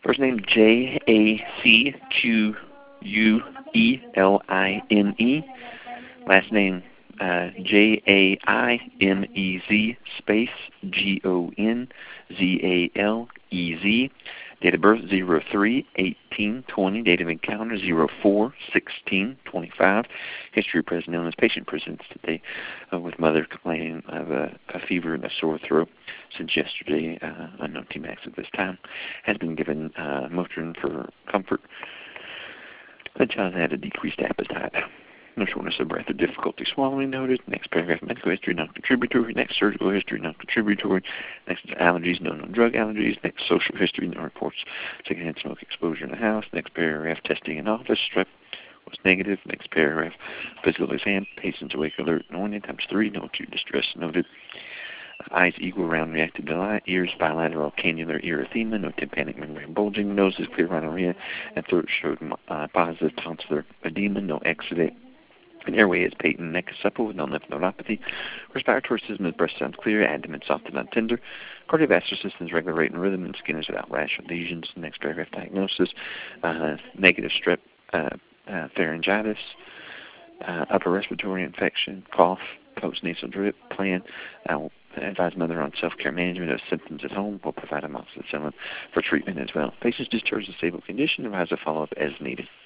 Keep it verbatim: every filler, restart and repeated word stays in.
First name J A C Q U E L I N E. Last name uh, J A I M E Z space G O N Z A L E Z. Date of birth zero three eighteen twenty. Date of encounter zero four sixteen twenty-five. History present illness. Patient presents today uh, with mother complaining of a, a fever and a sore throat since yesterday. Uh, unknown T MAX at this time. Has been given uh, Motrin for comfort. The child had a decreased appetite. No shortness of breath or difficulty swallowing noted. Next paragraph, medical history, non-contributory. Next, surgical history, non-contributory. Next, allergies, no known drug allergies. Next, social history, no reports secondhand smoke exposure in the house. Next paragraph, testing in office, strep was negative. Next paragraph, physical exam, patient's awake, alert, anointed, times three, no acute distress noted. Eyes equal, round, reactive to light. Ears bilateral, cannular erythema, no tympanic membrane bulging. Nose is clear rhinorrhea, and throat showed uh, positive tonsillar edema, no exudate. An airway is patent, neck is supple with no lymph nodopathy. Respiratory system is breast sounds clear, abdomen soft and not tender. Cardiovascular system is regular rate and rhythm, and skin is without rash or lesions. Next paragraph, diagnosis, uh, negative strep, uh, uh, pharyngitis, uh, upper respiratory infection, cough, post-nasal drip, plan. I will advise mother on self-care management of symptoms at home. We'll provide amoxicillin for treatment as well. Patients discharged in stable condition. Advise a follow-up as needed.